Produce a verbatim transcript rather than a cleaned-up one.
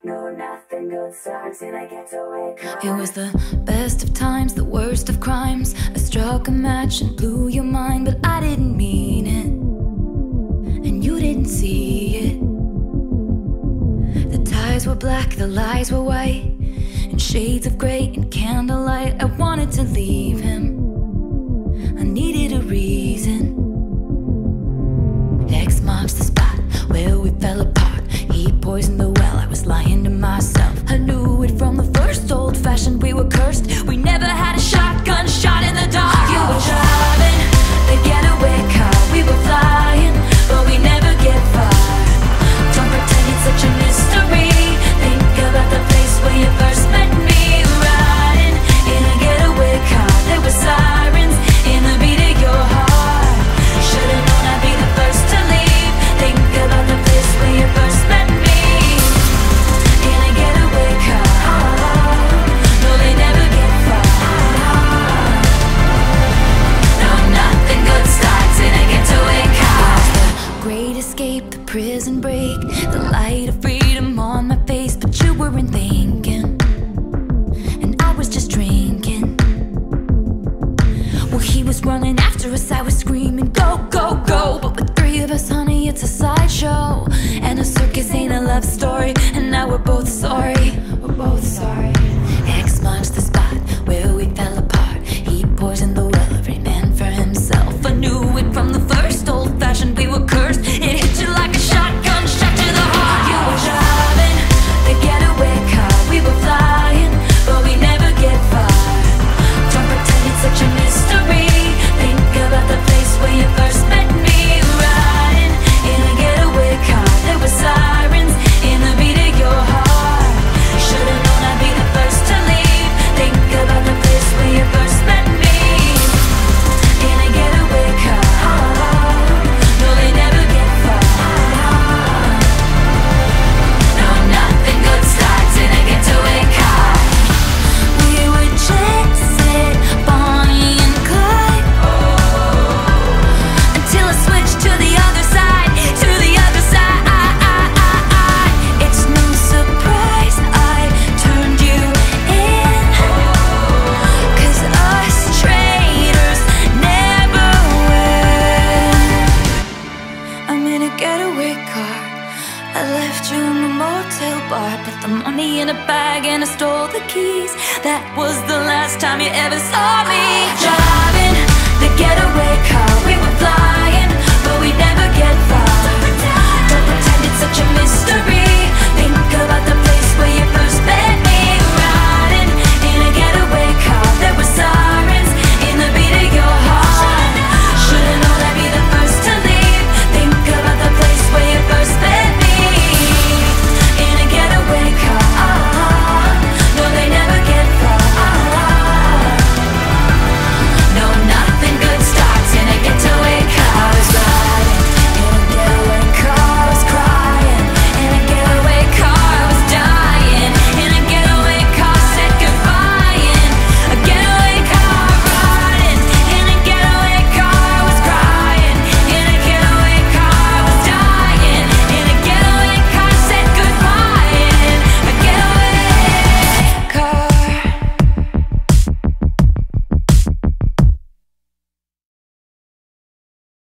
No, nothing good starts in a getaway car. It was the best of times, the worst of crimes. I struck a match and blew your mind, but I didn't mean it, and you didn't see it. The ties were black, the lies were white, in shades of grey and candlelight. I wanted to leave him, I needed a reason. X marks the spot where we fell apart. He poisoned the well, I was lying to myself. I knew it from the first, old-fashioned, we were cursed. We never had a shotgun shot in the dark. You were driving the getaway car, we were flying, but we never get far. Don't pretend it's such a mystery. Think about the place where you first met me. Riding in a getaway car, there were sirens in the beat of your heart. Should've known I'd be the first to leave. Think about the place where you first met me. In a getaway car, no, they never get far. No, nothing good starts in a getaway car. The great escape, the prison break, the light of freedom on my face, but you weren't thinking, and I was just drinking. Well, he was running after us, I was screaming, go, go, go. But with three of us, honey, it's a sideshow, and a circus ain't a love story. And now we're both sorry, we're both sorry. X marks the spot where we fell apart. He poisoned the well, every man for himself. I knew it from the first, old-fashioned, we were cursed. It hit you like a shotgun shot to the heart. You were driving the getaway car, we were flying, but we never get far. Don't pretend it's such a mystery. Think about the place where you first met me. Riding in a getaway car, there were sirens in the beat of your heart. Should've known I'd be the first to leave. Think about the place where you first met me. In a getaway car, no, they never get far. No, nothing good starts in a getaway car. We were chasing Bonnie and Clyde, until I switched to the other side, to the other side. It's no surprise I turned you in, 'cause us traitors never win. I'm in a getaway car, I left you in the motel bar. Put the money in a bag and I stole the keys. That was the last time you ever saw me. Driving the getaway car, we were flying, but we never get far. Don't pretend it's such a mystery.